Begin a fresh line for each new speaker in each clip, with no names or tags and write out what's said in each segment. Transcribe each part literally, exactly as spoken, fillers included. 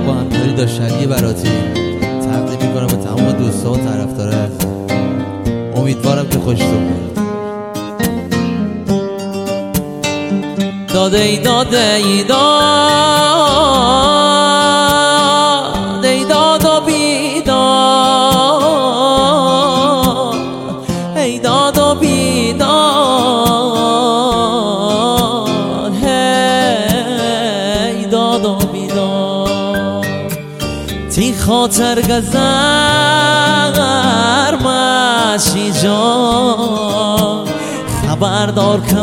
با همکاری داشتنی براتی تقدیم میکنم به تمام دوستان و طرفدارات. امیدوارم که خوشتون بیاد. داده ای داده ای داد ای داد و بیداد ای داد و بیداد ای داد و بیداد تی خاطر گذر ماشی جان خبردار که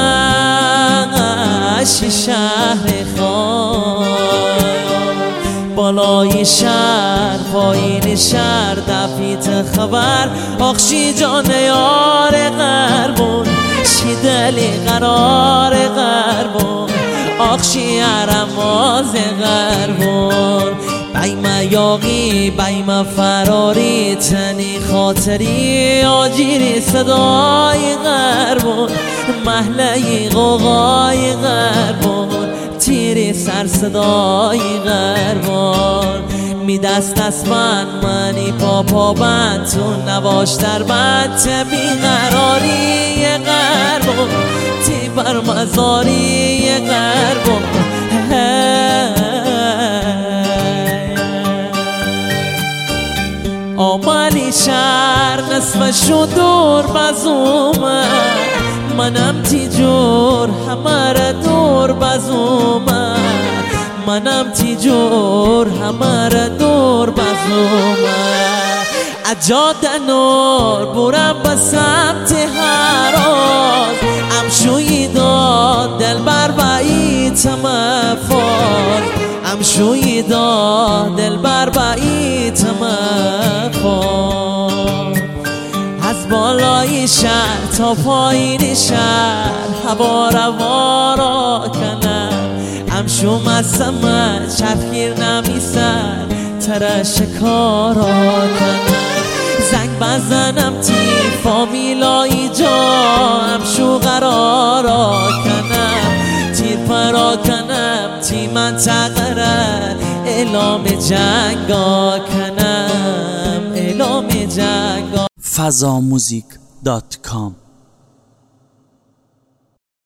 ماشی شهر خان بالای شهر پایین شهر دفیت خبر آخشی جان یار غربون شی دلی قرار غربون آخشی عرماز غربون بایما یاقی بایما فراری تنی خاطری آجیری صدای غربون محله غوغای غربون تیری سر صدای غربون می دست دست من منی پا پا بند تو نباش در بند چه بیقراری غربون تی بر مزاری غربون آمالی شهر قسمشو دور بزومه منم تی جور همه دور بزومه منم تی جور همه دور بزومه اجاد نور برم به سمت هراز امشوی داد دل بر بعید مفاد امشوی داد دل بر بعید مفاد از بالای شهر تا پایین شهر هوا روا را کنم امشو مسمه چفگیر نمیسر تر شکارا کنم زنگ بزنم تی فامیلای جا امشو قرارا کنم تیر پرا کنم تی منطقه را اعلام جنگا کنم اعلام جنگا
فضا موزیک دات کام